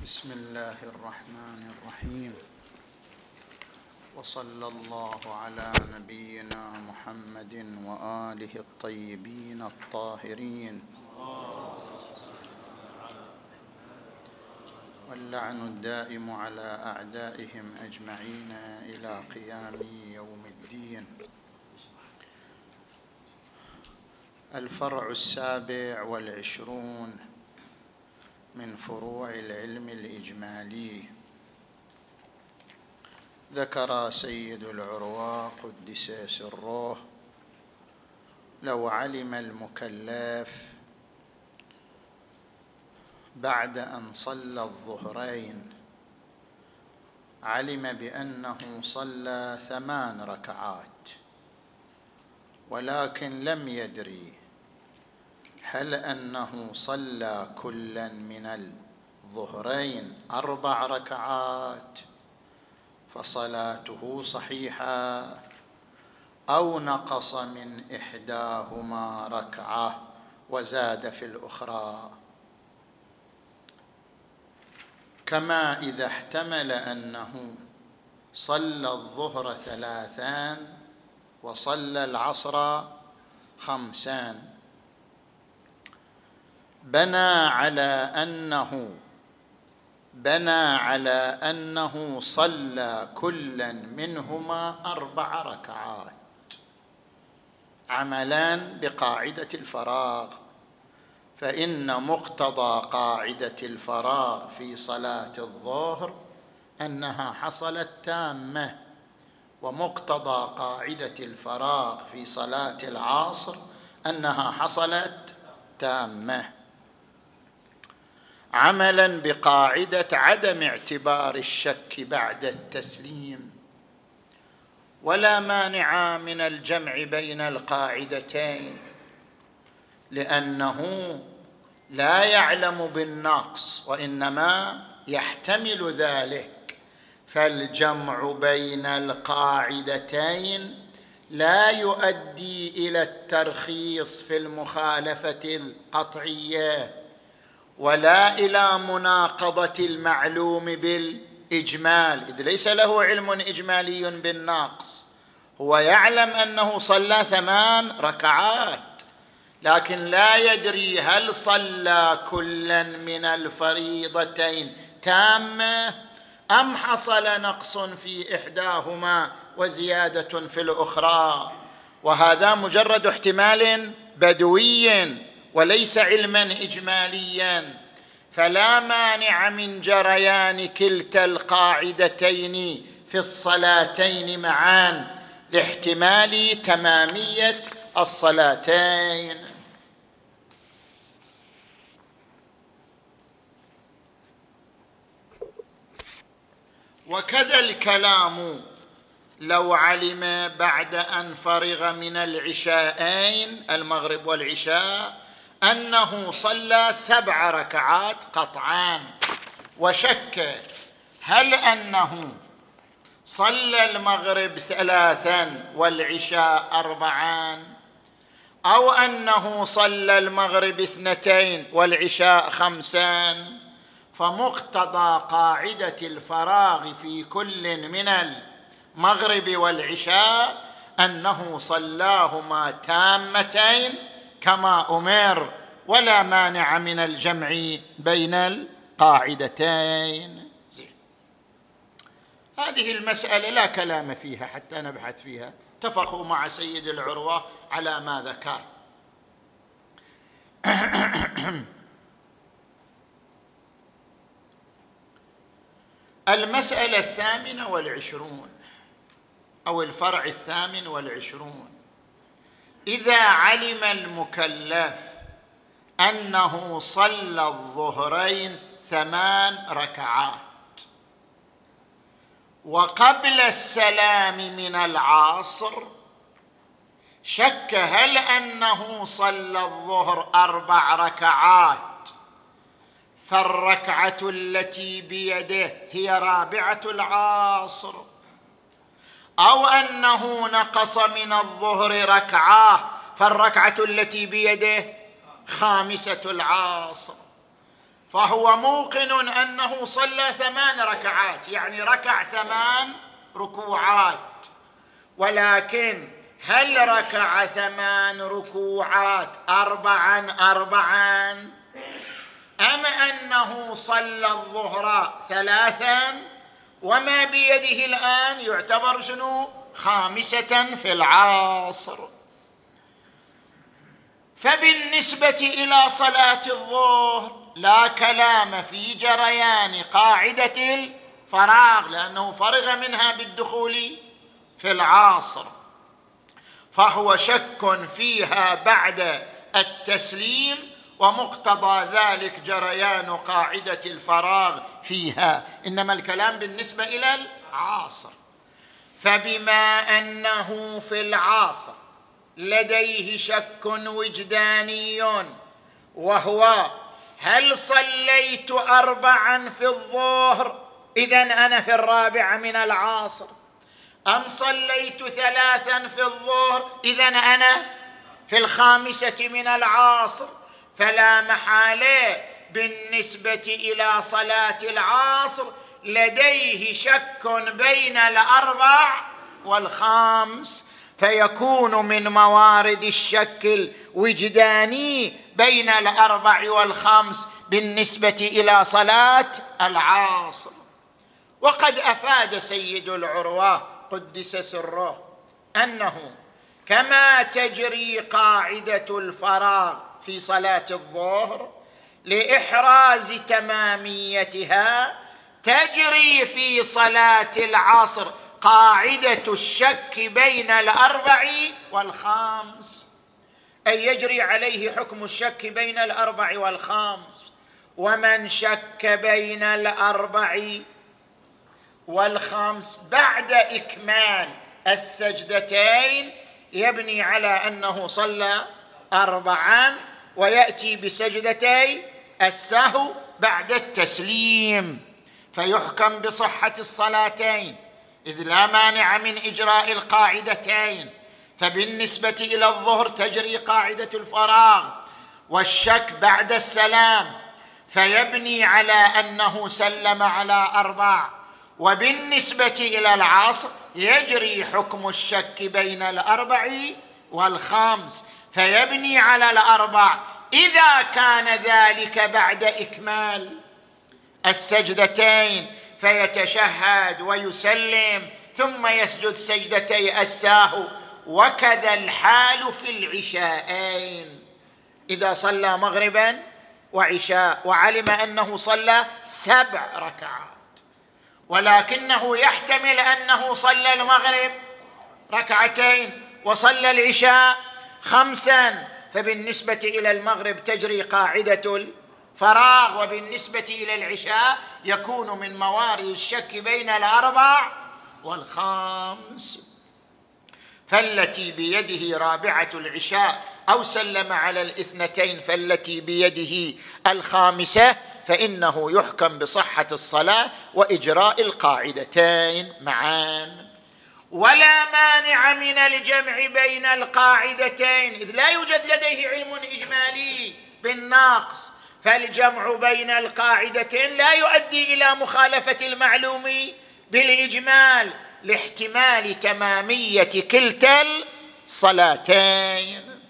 بسم الله الرحمن الرحيم، وصلى الله على نبينا محمد وآله الطيبين الطاهرين، واللعن الدائم على أعدائهم أجمعين إلى قيام يوم الدين. الفرع 27 من فروع العلم الإجمالي. ذكر سيد العروة قدس سره: لو علم المكلف بعد أن صلى الظهرين، علم بأنه صلى 8 ركعات، ولكن لم يدري هل أنه صلى كلا من الظهرين 4 ركعات فصلاته صحيحة، أو نقص من إحداهما ركعة وزاد في الأخرى. كما إذا احتمل أنه صلى الظهر 3 وصلى العصر 5، بنى على أنه صلى كلا منهما 4 ركعات، عملا بقاعدة الفراغ، فإن مقتضى قاعدة الفراغ في صلاة الظهر أنها حصلت تامة، ومقتضى قاعدة الفراغ في صلاة العصر أنها حصلت تامة، عملا بقاعدة عدم اعتبار الشك بعد التسليم. ولا مانع من الجمع بين القاعدتين، لأنه لا يعلم بالنقص وإنما يحتمل ذلك، فالجمع بين القاعدتين لا يؤدي إلى الترخيص في المخالفة القطعية، ولا إلى مناقضة المعلوم بالإجمال، إذ ليس له علم إجمالي بالنقص. هو يعلم أنه صلى 8 ركعات، لكن لا يدري هل صلى كلا من الفريضتين تامة أم حصل نقص في إحداهما وزيادة في الأخرى، وهذا مجرد احتمال بدوي وليس علما إجماليا. فلا مانع من جريان كلتا القاعدتين في الصلاتين معا لاحتمال تمامية الصلاتين. وكذا الكلام لو علم بعد أن فرغ من العشاءين، المغرب والعشاء، أنه صلى 7 ركعات قطعان، وشك هل أنه صلى المغرب 3 والعشاء 4، أو أنه صلى المغرب 2 والعشاء 5، فمقتضى قاعدة الفراغ في كل من المغرب والعشاء أنه صلاهما تامتين كما أمر، ولا مانع من الجمع بين القاعدتين. هذه المسألة لا كلام فيها حتى نبحث فيها، اتفقوا مع سيد العروة على ما ذكر. المسألة 28 أو الفرع 28: إذا علم المكلف أنه صلى الظهرين 8 ركعات، وقبل السلام من العصر شك هل أنه صلى الظهر 4 ركعات فالركعة التي بيده هي رابعة العصر، أو أنه نقص من الظهر ركعة فالركعة التي بيده 5 العصر، فهو موقن أنه صلى 8 ركعات، يعني ركع 8 ركوعات، ولكن هل ركع 8 ركوعات 4 أم أنه صلى الظهر 3 وما بيده الآن يعتبر شنو؟ 5 في العصر. فبالنسبة إلى صلاة الظهر لا كلام في جريان قاعدة الفراغ، لأنه فرغ منها بالدخول في العصر، فهو شك فيها بعد التسليم، ومقتضى ذلك جريان قاعدة الفراغ فيها، إنما الكلام بالنسبة إلى العصر. فبما أنه في العصر لديه شك وجداني، وهو هل صليت 4 في الظهر إذن أنا في 4 من العصر، أم صليت 3 في الظهر إذن أنا في 5 من العصر؟ فلا محالة بالنسبة إلى صلاة العصر لديه شك بين 4 و5، فيكون من موارد الشك الوجداني بين 4 و5 بالنسبة إلى صلاة العصر. وقد أفاد سيد العروة قدس سره أنه كما تجري قاعدة الفراغ في صلاة الظهر لإحراز تماميتها، تجري في صلاة العصر قاعدة الشك بين 4 و5، أي يجري عليه حكم الشك بين 4 و5. ومن شك بين 4 و5 بعد إكمال السجدتين يبني على أنه صلى 4 ويأتي بسجدتي السهو بعد التسليم، فيحكم بصحة الصلاتين، إذ لا مانع من إجراء القاعدتين. فبالنسبة إلى الظهر تجري قاعدة الفراغ والشك بعد السلام، فيبني على أنه سلم على 4. وبالنسبة إلى العصر يجري حكم الشك بين 4 و5، فيبني على 4 إذا كان ذلك بعد إكمال السجدتين، فيتشهد ويسلم ثم يسجد سجدتي الساهو. وكذا الحال في العشاءين، إذا صلى مغربا وعشاء وعلم أنه صلى 7 ركعات، ولكنه يحتمل أنه صلى المغرب 2 وصلى العشاء 5، فبالنسبة إلى المغرب تجري قاعدة الفراغ، وبالنسبة إلى العشاء يكون من موارد الشك بين 4 و5. فالتي بيده رابعة العشاء أو سلم على 2 فالتي بيده 5، فإنه يحكم بصحة الصلاة وإجراء القاعدتين معا. ولا مانع من الجمع بين القاعدتين، إذ لا يوجد لديه علم إجمالي بالناقص، فالجمع بين القاعدتين لا يؤدي إلى مخالفة المعلوم بالإجمال لاحتمال تمامية كلتا الصلاتين.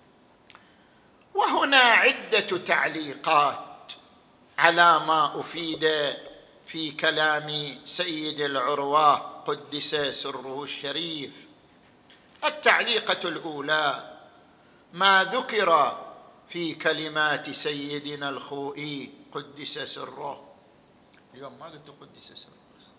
وهنا عدة تعليقات على ما أفيد في كلام سيد العروة قدس سره الشريف. التعليقة الأولى ما ذكر في كلمات سيدنا الخوئي قدس سره. اليوم ما قلت قدس سره،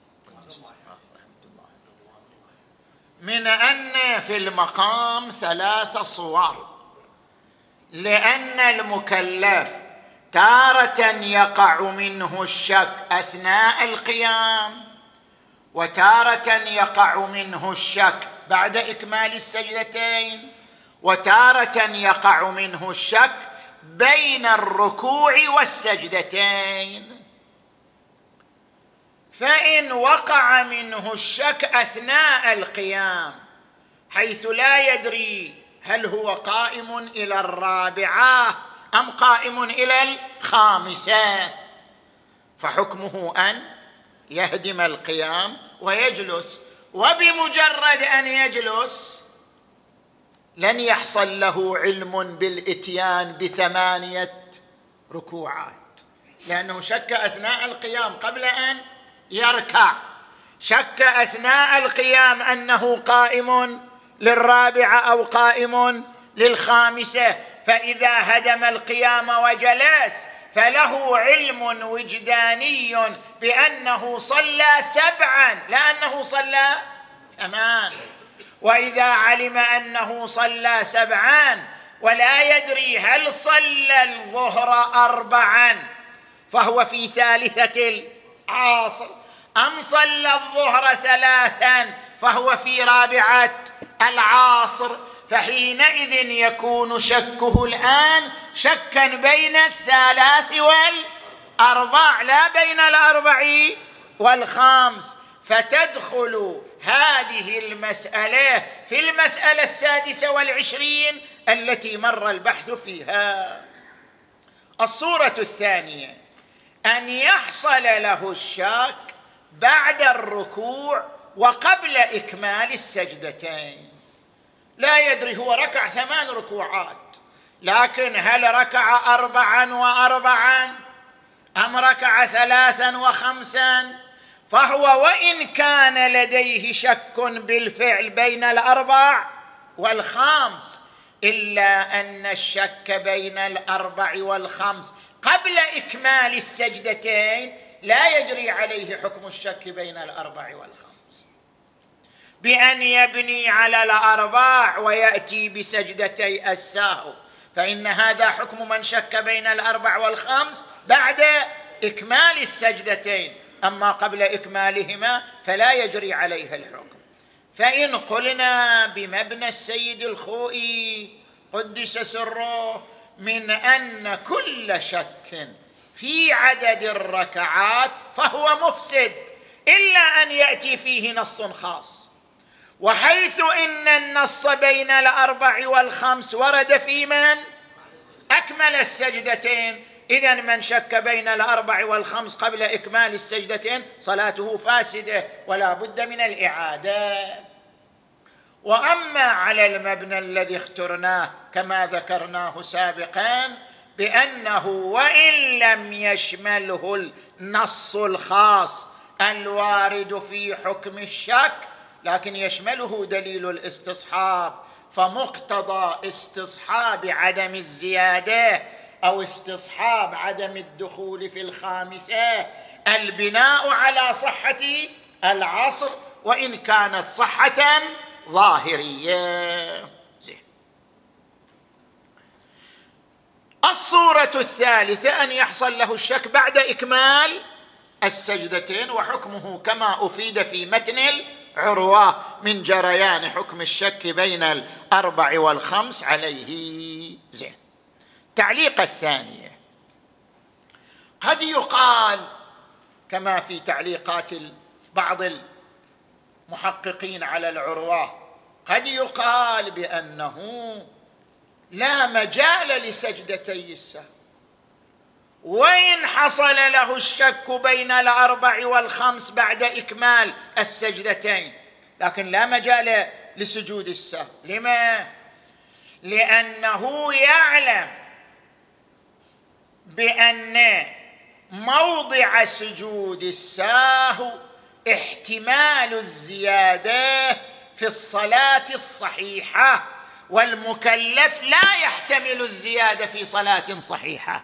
من أن في المقام 3 صور، لأن المكلف تارة يقع منه الشك أثناء القيام، وتارة يقع منه الشك بعد إكمال السجدتين، وتارة يقع منه الشك بين الركوع والسجدتين. فإن وقع منه الشك أثناء القيام حيث لا يدري هل هو قائم إلى 4 أم قائم إلى الخامسة، فحكمه أن يهدم القيام ويجلس، وبمجرد أن يجلس لن يحصل له علم بالإتيان ب8 ركوعات، لأنه شك أثناء القيام قبل أن يركع، شك أثناء القيام أنه قائم للرابعة أو قائم للخامسة، فإذا هدم القيام وجلس فله علم وجداني بأنه صلى 7 لا أنه صلى 8. وإذا علم أنه صلى 7 ولا يدري هل صلى الظهر 4 فهو في ثالثة العصر أم صلى الظهر 3 فهو في رابعة العصر، فحينئذ يكون شكه الآن شكا بين 3 و4 لا بين 4 و5، فتدخل هذه المسألة في المسألة 26 التي مر البحث فيها. الصورة الثانية أن يحصل له الشك بعد الركوع وقبل إكمال السجدتين، لا يدري هو ركع 8 ركوعات، لكن هل ركع 4 و4 أم ركع 3 و5؟ فهو وإن كان لديه شك بالفعل بين 4 و5 إلا أن الشك بين 4 و5 قبل إكمال السجدتين لا يجري عليه حكم الشك بين 4 و5 بأن يبني على 4 ويأتي بسجدتي السهو، فإن هذا حكم من شك بين 4 و5 بعد إكمال السجدتين، أما قبل إكمالهما فلا يجري عليها الحكم. فإن قلنا بمبنى السيد الخوئي قدس سره من أن كل شك في عدد الركعات فهو مفسد إلا أن يأتي فيه نص خاص، وحيث إن النص بين 4 و5 ورد في من أكمل السجدتين، إذن من شك بين 4 و5 قبل إكمال السجدتين صلاته فاسدة ولا بد من الإعادة. وأما على المبنى الذي اخترناه كما ذكرناه سابقا بأنه وإن لم يشمله النص الخاص الوارد في حكم الشك لكن يشمله دليل الاستصحاب، فمقتضى استصحاب عدم الزيادة أو استصحاب عدم الدخول في الخامسة البناء على صحة العصر وإن كانت صحة ظاهرية. الصورة الثالثة أن يحصل له الشك بعد إكمال السجدتين، وحكمه كما أفيد في متن العروة من جريان حكم الشك بين 4 و5 عليه. تعليق الثانية: قد يقال كما في تعليقات بعض المحققين على العروة، قد يقال بأنه لا مجال لسجدتي السهو، وإن حصل له الشك بين 4 و5 بعد إكمال السجدتين لكن لا مجال لسجود السهو. لما؟ لأنه يعلم بأن موضع سجود السهو احتمال الزيادة في الصلاة الصحيحة، والمكلف لا يحتمل الزيادة في صلاة صحيحة.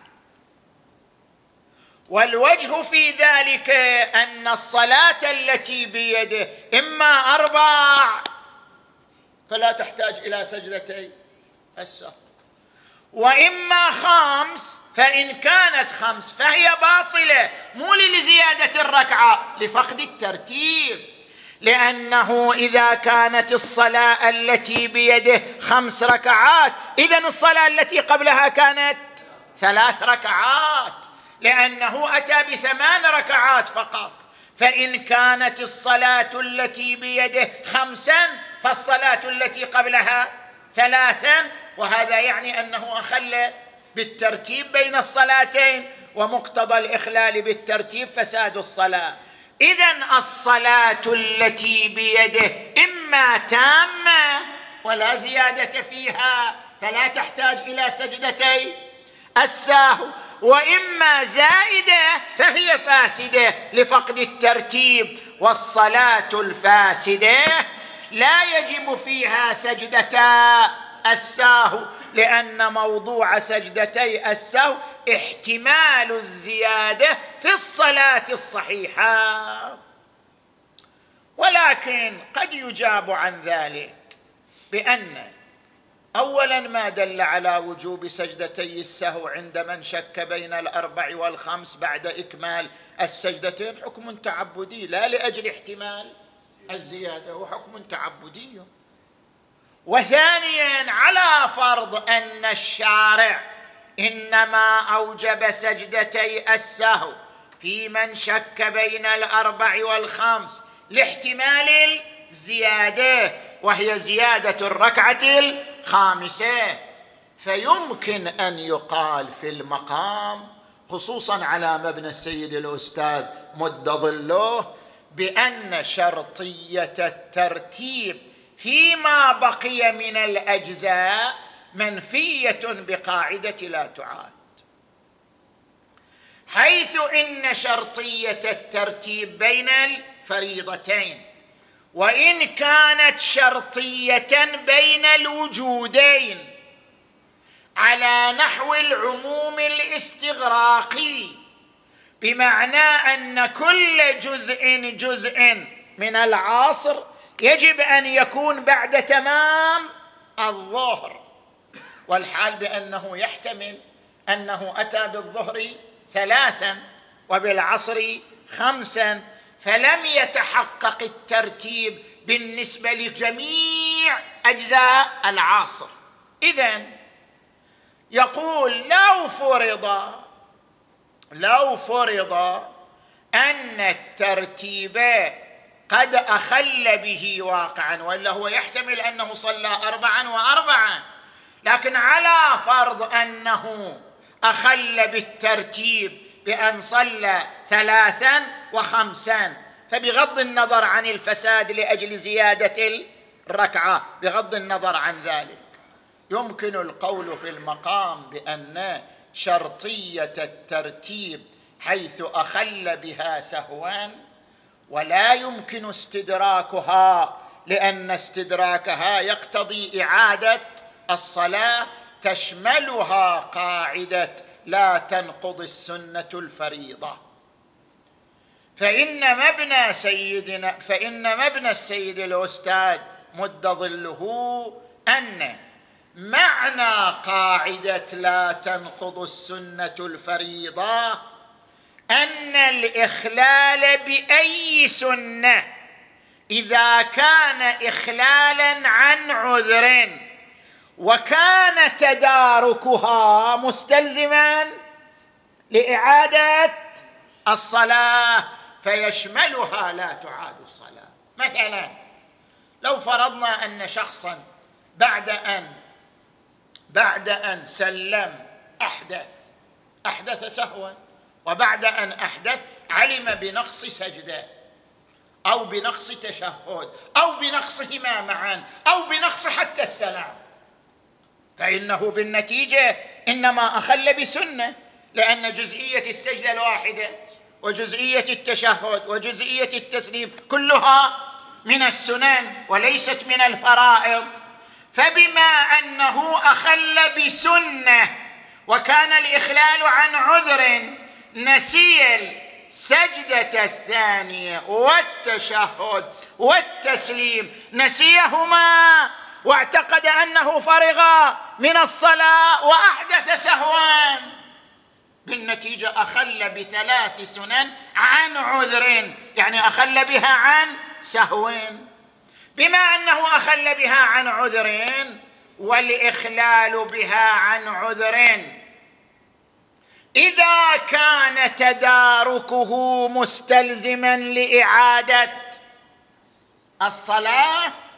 والوجه في ذلك أن الصلاة التي بيده إما 4 فلا تحتاج إلى سجدتي السهو، وإما 5 فإن كانت 5 فهي باطلة، مو لزيادة الركعة، لفقد الترتيب، لأنه إذا كانت الصلاة التي بيده 5 ركعات إذن الصلاة التي قبلها كانت 3 ركعات، لأنه أتى ب8 ركعات فقط. فإن كانت الصلاة التي بيده 5 فالصلاة التي قبلها 3، وهذا يعني أنه أخل بالترتيب بين الصلاتين، ومقتضى الإخلال بالترتيب فساد الصلاة. إذن الصلاة التي بيده إما تامة ولا زيادة فيها فلا تحتاج إلى سجدتي السهو، وإما زائدة فهي فاسدة لفقد الترتيب. والصلاة الفاسدة لا يجب فيها سجدتا السهو، لأن موضوع سجدتي السهو احتمال الزيادة في الصلاة الصحيحة. ولكن قد يجاب عن ذلك بأن أولا ما دل على وجوب سجدتي السهو عند من شك بين الأربع والخمس بعد إكمال السجدتين حكم تعبدي لا لأجل احتمال الزيادة، وحكم تعبدي. وثانيا على فرض أن الشارع إنما أوجب سجدتي السهو في من شك بين الأربع والخمس لاحتمال الزيادة وهي زيادة الركعة الخامسة، فيمكن أن يقال في المقام خصوصا على مبنى السيد الأستاذ مد ظله بأن شرطية الترتيب فيما بقي من الأجزاء منفية بقاعدة لا تعاد، حيث إن شرطية الترتيب بين الفريضتين وإن كانت شرطية بين الوجودين على نحو العموم الاستغراقي، بمعنى أن كل جزء من العصر يجب أن يكون بعد تمام الظهر، والحال بأنه يحتمل أنه أتى بالظهر 3 وبالعصر 5، فلم يتحقق الترتيب بالنسبة لجميع أجزاء العصر. إذن يقول لو فرض أن الترتيب قد أخل به واقعا، وإلا هو يحتمل أنه صلى 4 و4، لكن على فرض أنه أخل بالترتيب بأن صلى 3 و5، فبغض النظر عن الفساد لأجل زيادة الركعة، بغض النظر عن ذلك يمكن القول في المقام بأن شرطية الترتيب حيث أخل بها سهوا ولا يمكن استدراكها، لأن استدراكها يقتضي إعادة الصلاة، تشملها قاعدة لا تنقض السنة الفريضة. فإن مبنى السيد الأستاذ مد ظله أن معنى قاعدة لا تنقض السنة الفريضة أن الإخلال بأي سنة إذا كان إخلالا عن عذر وكان تداركها مستلزما لإعادة الصلاة فيشملها لا تعاد الصلاة. مثلا لو فرضنا أن شخصا بعد أن سلم أحدث سهوا، وبعد أن أحدث علم بنقص سجدة أو بنقص تشهد أو بنقصهما معا أو بنقص حتى السلام، فإنه بالنتيجة إنما أخل بسنة، لأن جزئية السجدة الواحدة وجزئية التشهد وجزئية التسليم كلها من السنن وليست من الفرائض. فبما أنه أخل بسنة وكان الإخلال عن عذر نسي السجدة الثانية والتشهد والتسليم، نسيهما واعتقد أنه فرغ من الصلاة وأحدث سهوا، بالنتيجة أخل ب3 سنن عن عذر، يعني أخل بها عن سهو. بما أنه أخل بها عن عذر والإخلال بها عن عذر إذا كان تداركه مستلزما لإعادة الصلاة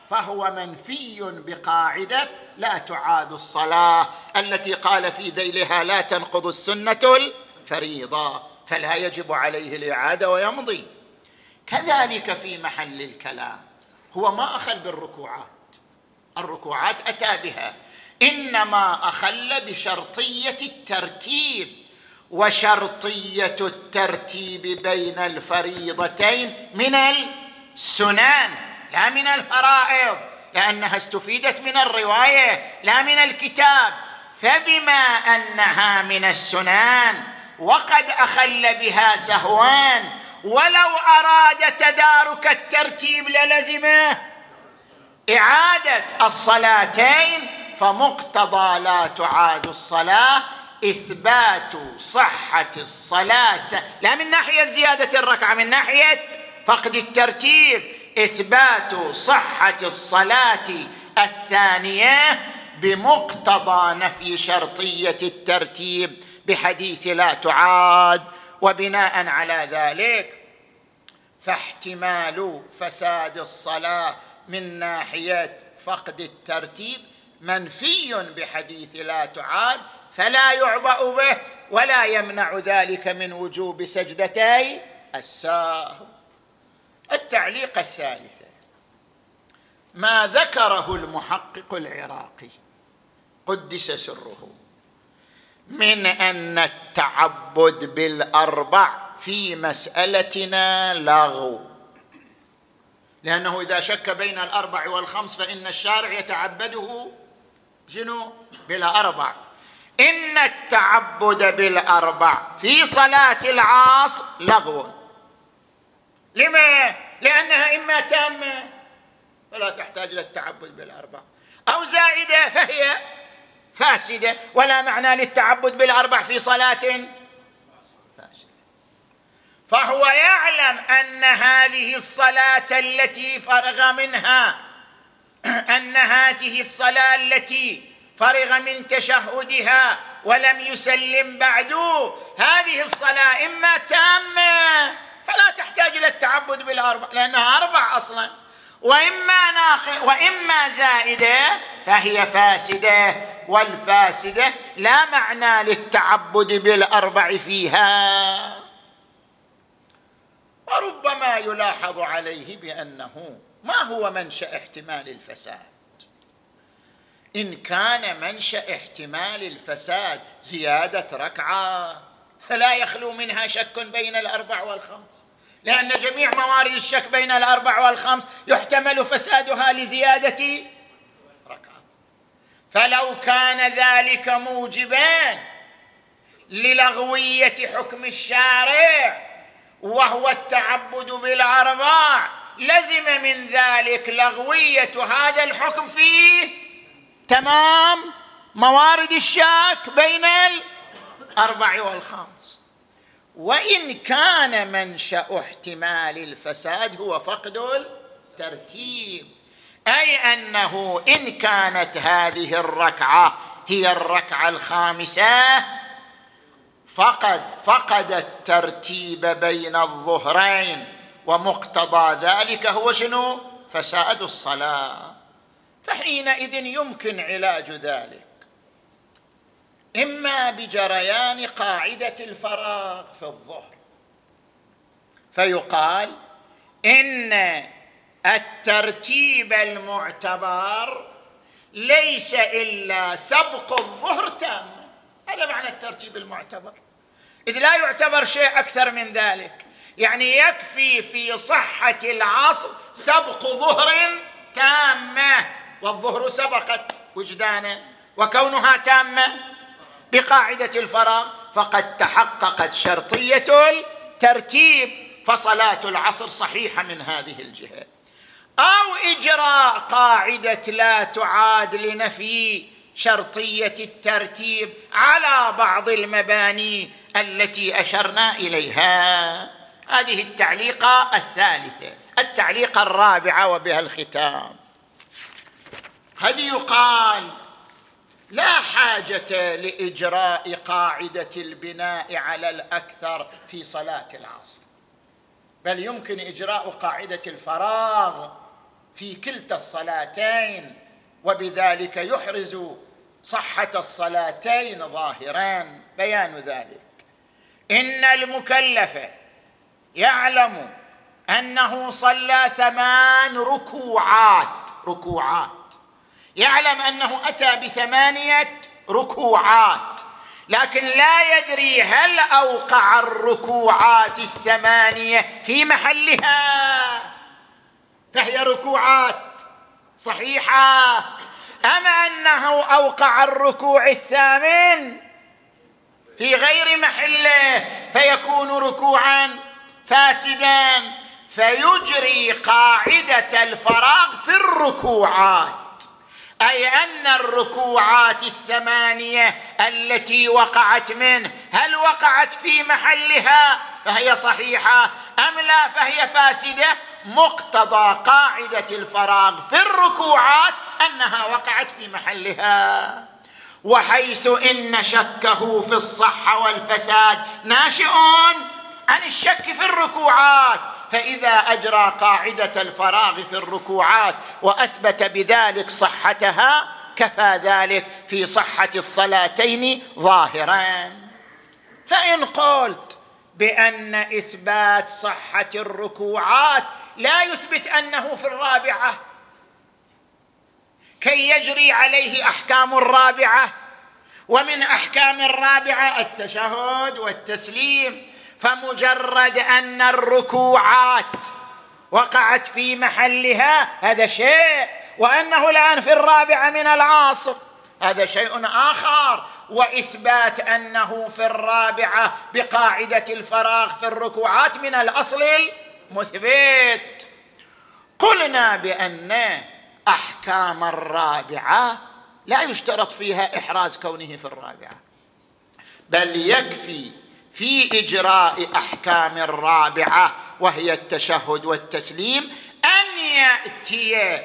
فهو منفي بقاعدة لا تعاد الصلاة التي قال في ذيلها لا تنقض السنة الفريضة، فلا يجب عليه الإعادة ويمضي. كذلك في محل الكلام هو ما أخل بالركوعات، الركوعات أتى بها، إنما أخل بشرطية الترتيب، وشرطية الترتيب بين الفريضتين من السنن لا من الفرائض، لأنها استفيدت من الرواية لا من الكتاب. فبما أنها من السنن وقد أخل بها سهوان، ولو أراد تدارك الترتيب للزمه إعادة الصلاتين، فمقتضى لا تعاد الصلاة إثبات صحة الصلاة، لا من ناحية زيادة الركعة، من ناحية فقد الترتيب، إثبات صحة الصلاة الثانية بمقتضى نفي شرطية الترتيب بحديث لا تعاد. وبناء على ذلك فاحتمال فساد الصلاة من ناحية فقد الترتيب منفي بحديث لا تعاد، فلا يعبأ به ولا يمنع ذلك من وجوب سجدتي السهو. التعليق الثالث ما ذكره المحقق العراقي قدس سره من أن التعبد بالأربع في مسألتنا لغو، لأنه إذا شك بين الأربع والخمس فإن الشارع يتعبده بالأربع. إن التعبد بالأربع في صلاة العصر لغو. لما؟ لأنها إما تامة فلا تحتاج إلى التعبد بالأربع، أو زائدة فهي فاسدة، ولا معنى للتعبد بالأربع في صلاة فاسدة. فهو يعلم أن هذه الصلاة التي فرغ منها، أن هذه الصلاة التي فرغ من تشهدها ولم يسلم بعد، هذه الصلاة إما تامة فلا تحتاج إلى التعبد بالأربع لأنها أربع أصلا، وإما زائدة فهي فاسدة، والفاسدة لا معنى للتعبد بالأربع فيها. وربما يلاحظ عليه بأنه ما هو منشأ احتمال الفساد. إن كان منشأ احتمال الفساد زيادة ركعة فلا يخلو منها شك بين الأربع والخمس، لأن جميع موارد الشك بين الأربع والخمس يحتمل فسادها لزيادة ركعة. فلو كان ذلك موجبا للغوية حكم الشارع وهو التعبد بالأربع، لزم من ذلك لغوية هذا الحكم في تمام موارد الشك بين الأربع والخمس. وإن كان منشأ احتمال الفساد هو فقد الترتيب، أي أنه إن كانت هذه الركعة هي الركعة الخامسة فقد الترتيب بين الظهرين، ومقتضى ذلك هو فساد الصلاة. فحينئذ يمكن علاج ذلك إما بجريان قاعدة الفراغ في الظهر، فيقال إن الترتيب المعتبر ليس إلا سبق الظهر تاما، هذا معنى الترتيب المعتبر، إذ لا يعتبر شيء أكثر من ذلك. يعني يكفي في صحة العصر سبق ظهر تامة، والظهر سبقت وجدانا، وكونها تامة بقاعدة الفراغ فقد تحققت شرطية الترتيب، فصلاة العصر صحيحة من هذه الجهة. أو إجراء قاعدة لا تعاد لنفي شرطية الترتيب على بعض المباني التي أشرنا إليها. هذه التعليقة الثالثة. التعليقة الرابعة وبها الختام، قد يقال لا حاجة لإجراء قاعدة البناء على الأكثر في صلاة العصر، بل يمكن إجراء قاعدة الفراغ في كلتا الصلاتين، وبذلك يحرز صحة الصلاتين ظاهران. بيان ذلك: إن المكلف يعلم أنه صلى 8 ركوعات، يعلم أنه أتى ب8 ركوعات، لكن لا يدري هل أوقع الركوعات 8 في محلها، فهي ركوعات صحيحة، أم أنه أوقع الركوع 8 في غير محله فيكون ركوعا فاسدا، فيجري قاعدة الفراغ في الركوعات، أي أن الركوعات 8 التي وقعت منه هل وقعت في محلها فهي صحيحة أم لا فهي فاسدة. مقتضى قاعدة الفراغ في الركوعات أنها وقعت في محلها، وحيث إن شكه في الصحة والفساد ناشئ عن الشك في الركوعات، فإذا أجرى قاعدة الفراغ في الركوعات وأثبت بذلك صحتها كفى ذلك في صحة الصلاتين ظاهران. فإن قلت بأن إثبات صحة الركوعات لا يثبت أنه في الرابعة كي يجري عليه أحكام الرابعة، ومن أحكام الرابعة التشهد والتسليم، فمجرد أن الركوعات وقعت في محلها هذا شيء، وأنه الآن في الرابعة من العاصر هذا شيء آخر، وإثبات أنه في الرابعة بقاعدة الفراغ في الركوعات من الأصل المثبت. قلنا بأن أحكام الرابعة لا يشترط فيها إحراز كونه في الرابعة، بل يكفي في إجراء أحكام الرابعة وهي التشهد والتسليم أن يأتي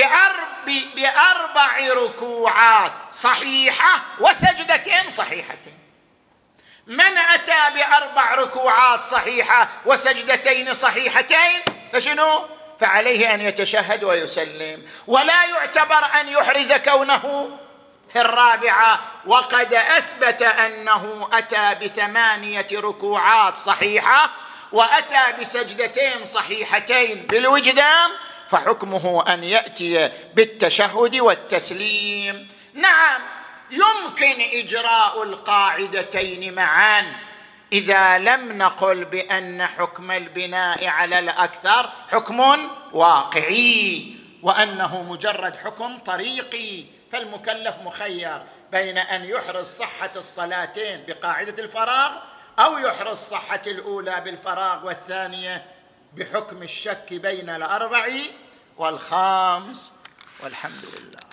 ب4 ركوعات صحيحة وسجدتين صحيحتين. من أتى ب4 ركوعات صحيحة وسجدتين صحيحتين فشنو؟ فعليه أن يتشهد ويسلم، ولا يعتبر أن يحرز كونه في الرابعة، وقد أثبت أنه أتى ب8 ركوعات صحيحة وأتى بسجدتين صحيحتين بالوجدان، فحكمه أن يأتي بالتشهد والتسليم. نعم، يمكن إجراء القاعدتين معا إذا لم نقل بأن حكم البناء على الأكثر حكم واقعي، وأنه مجرد حكم طريقي، فالمكلف مخير بين أن يحرز صحة الصلاتين بقاعدة الفراغ أو يحرز صحة الأولى بالفراغ والثانية بحكم الشك بين 4 و5. والحمد لله.